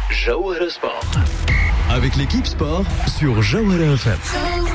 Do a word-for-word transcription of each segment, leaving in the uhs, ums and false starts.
Jawahara Sport. Avec l'équipe sport sur Jawahara F M.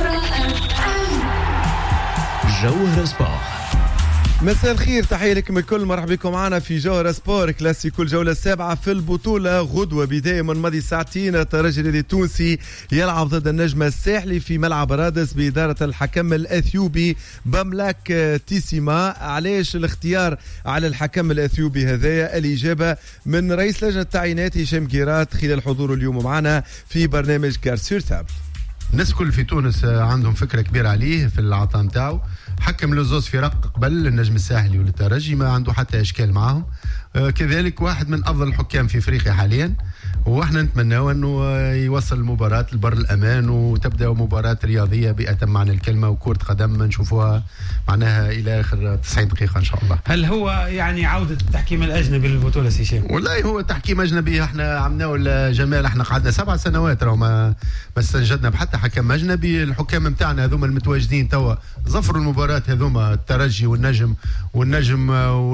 Jawahara Sport. مساء الخير، تحية لكم الكل، مرحبا بكم معنا في جوهرة سبور كلاسيكو الجولة السابعة في البطولة. غدوة بداية من ماضي ساعتين الترجي التونسي يلعب ضد النجم الساحلي في ملعب رادس بإدارة الحكم الأثيوبي بملاك تيسيما. علاش الاختيار على الحكم الأثيوبي هذايا؟ الإجابة من رئيس لجنة التعيينات هشام جيرات خلال حضوره اليوم معنا في برنامج كار سور تابل. الناس كل في تونس عندهم فكرة كبيرة عليه في العطاء نتاعو. حكم لزوز فرق قبل النجم الساحلي والترجي، ما عنده حتى اشكال معهم. آه كذلك واحد من افضل الحكام في افريقيا حاليا، واحنا نتمناه انه يوصل المباراة لبر الامان وتبدا مباراة رياضية بأتم معنى الكلمة وكرة قدم نشوفوها معناها الى اخر تسعين دقيقة ان شاء الله. هل هو يعني عودة التحكيم الاجنبي للبطولة سي هشام؟ والله هو تحكيم اجنبي احنا عملناه الجمال، احنا قعدنا سبع سنوات راه ما ما استنجدنا بحتى حكم اجنبي. الحكام نتاعنا هذوما المتواجدين توا ظفروا المباراة هذوما، الترجي والنجم والنجم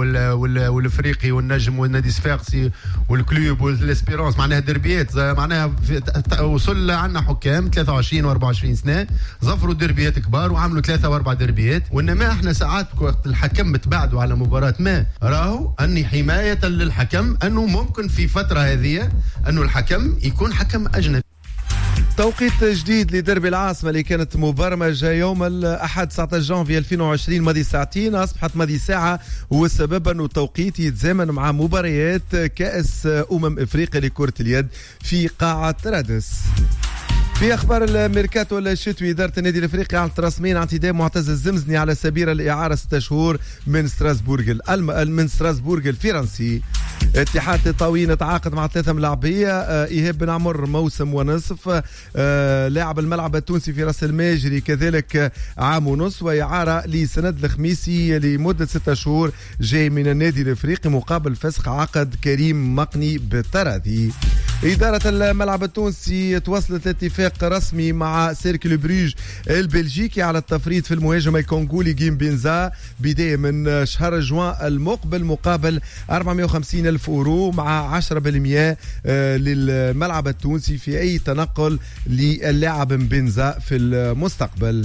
والافريقي والنجم والنادي صفاقسي والكلوب والاسبيرونس، معناها دربيات معناها وصل عنا حكام ثلاثة وعشرين وأربعة وعشرين سنة ظفروا دربيات كبار وعملوا ثلاثة وأربع دربيات. وإنما احنا ساعات وقت الحكم بتبعدوا على مباراة ما راهو أني حماية للحكم أنه ممكن في فترة هذه أنه الحكم يكون حكم أجنبي. توقيت جديد لدربي العاصمة اللي كانت مبرمجة يوم الأحد تسعة عشر جانفي ألفين وعشرين ماضي ساعتين أصبحت ماضي ساعة، والسبب أنه التوقيت يتزامن مع مباريات كأس أمم إفريقيا لكرة اليد في قاعة رادس. في اخبار الميركاتو الشتوي، اداره النادي الافريقي اعلنت رسميا عن انتداب معتز الزمزني على سبيل الاعاره ستة شهور من ستراسبورغ الم... من ستراسبورغ الفرنسي. اتحاد الطاوين تعاقد مع ثلاثه ملاعبيه، ايهاب بن عمر موسم ونصف، لاعب الملعب التونسي في راس الماجري كذلك عام ونصف، واعاره لسند الخميسي لمده ستة شهور جاي من النادي الافريقي مقابل فسخ عقد كريم مقني بالتراضي. إدارة الملعب التونسي توصلت لاتفاق رسمي مع سيركل بروج البلجيكي على التفريط في المهاجم الكونغولي جيم بنزا بداية من شهر جوان المقبل مقابل أربعمائة وخمسين ألف أورو مع عشرة بالمئة للملعب التونسي في أي تنقل للاعب بنزا في المستقبل.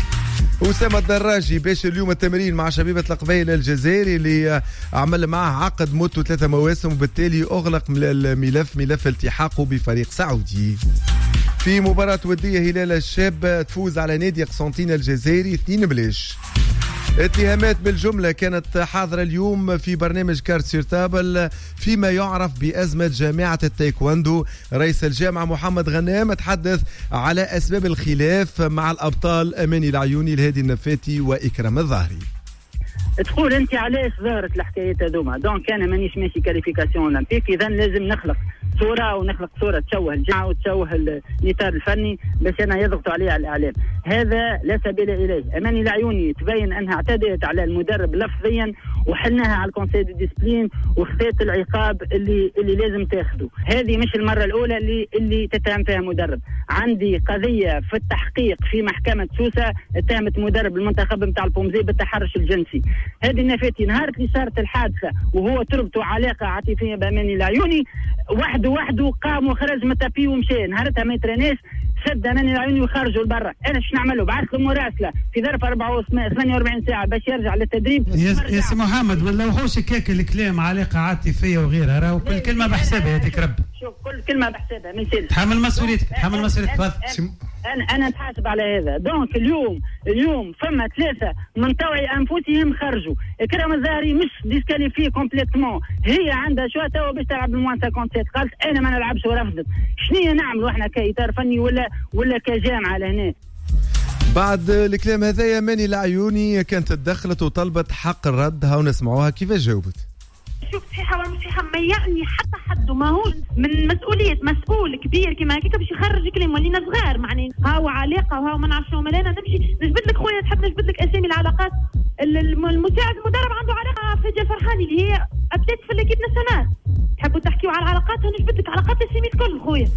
أسامة الدراجي باش اليوم التمرين مع شبيبة القبيل الجزائري اللي عمل معه عقد مدته ثلاثة مواسم، وبالتالي أغلق الملف ملف التحاقه بفريق سعودي. في مباراة ودية هلال الشاب تفوز على نادي قسنطين الجزائري اثنين بلاش. اتهامات بالجملة كانت حاضرة اليوم في برنامج كار سور تابل فيما يعرف بأزمة جامعة التايكواندو. رئيس الجامعة محمد غنام تحدث على أسباب الخلاف مع الأبطال أماني العيوني الهادي النفاتي وإكرام الظاهري. تقول انت علاش ظهرت الحكايات هذوما؟ دونك انا مانيش ماشي كاليفيكاسيون اولمبيك، اذا لازم نخلق صوره ونخلق صوره تشوه الجامعه وتشوه الاطار الفني باش انا يضغطوا عليه على الاعلام. هذا لا سبيل اليه. اماني العيوني تبين انها اعتدت على المدرب لفظيا وحلناها على الكونسي دي ديسبلين وخذت العقاب اللي اللي لازم تاخذه. هذه مش المره الاولى اللي اللي تتهم فيها مدرب. عندي قضيه في التحقيق في محكمه سوسه اتهمت مدرب المنتخب نتاع البومزي بالتحرش الجنسي. هذه النفاتي نهار اللي صارت الحادثه وهو تربطوا علاقه عاطفيه باماني العيوني وحده وحده قام وخرج من التابي ومشى. نهارتها ما يترناش، سد اماني العيوني وخرجوا لبرا. انا شنو نعمل له؟ بعث له مراسله في ظرف ثمانية وأربعين ساعه باش يرجع للتدريب. يا سي محمد ما نلوحوش هكاك الكلام علاقه عاطفيه وغيرها، راهو كل كلمه بحسابها هذيك رب. شوف كل كلمه بحسابها ما يصيرش. تحمل مسؤوليتك تحمل مسؤوليتك تفضل. انا انا نتحاسب على هذا. دونك اليوم اليوم فما ثلاثه من طوعي انفسهم خرجوا. اكرام الظاهري مش ديسكاليفي كومبليتمون، هي عندها شو توا باش تلعب بالموان خمسة وخمسين، قالت انا ما نلعبش ورفضت. شنو نعملوا احنا كاطار فني ولا ولا كجامعه لهنا؟ بعد الكلام هذايا ماني العيوني كانت تدخلت وطلبت حق الرد. هاو نسمعوها كيف جاوبت. شوف صحيحه ولا مش صحيحه ما يعني حتى حد ما هو من مسؤوليه مسؤول كبير كيما هكاك باش يخرج كلام ولينا صغار معني هاو علاقه وهاو ما نعرفش وما انا نمشي نجبد لك خويا تحب نجبد لك اسامي العلاقات. المساعد المدرب عنده علاقه فاديه الفرحاني اللي هي ابديت في ليكيب ناسيونال. تحبوا تحكيوا على العلاقات ونجبد لك علاقات اسامي الكل خويا.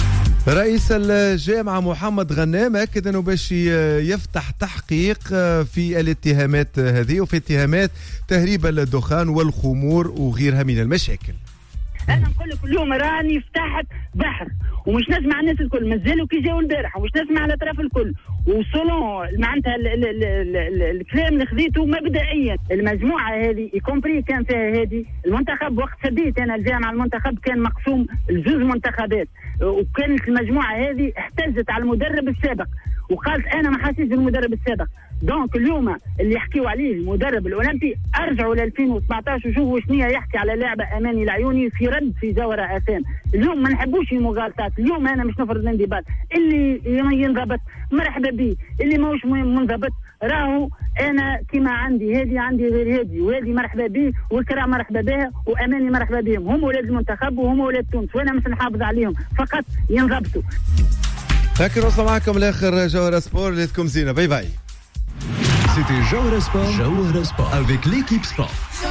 رئيس الجامعة محمد غنام أكد أنه باش يفتح تحقيق في الاتهامات هذه وفي اتهامات تهريب الدخان والخمور وغيرها من المشاكل. انا نقول لك اليوم راني فتحت بحر ومش نسمع الناس الكل مازالوا كي جاوا البارح ومش نسمع الاطراف الكل وصولون معناتها الكلام اللي خذيته مبدئيا المجموعه هذه يكومبري كان فيها هذه المنتخب وقت سديت انا الجامعه المنتخب كان مقسوم لجوز منتخبات وكانت المجموعه هذه احتجت على المدرب السابق وقالت انا ما حاسس بالمدرب السابق. دونك اليوم اللي يحكيوا عليه المدرب الاولمبي ارجعوا ل ألفين وسبعطاش وشوفوا شنو يحكي على لاعبه اماني العيوني في رد في جوهره عفان. اليوم ما نحبوش المغالطات، اليوم انا مش نفرض الانضباط، اللي ينضبط مرحبا به، اللي ماهوش منضبط راهو انا كما عندي هذه عندي غير هذه وهذه مرحبا به وكرا مرحبا بها واماني مرحبا بهم، هم ولاد المنتخب وهم ولاد تونس وانا مش نحافظ عليهم فقط ينضبطوا. لكن وصل معكم لاخر جوهرة سبور ليتكم زينه باي باي. C'était Jawara Sport, Jawara Sport avec l'équipe sport.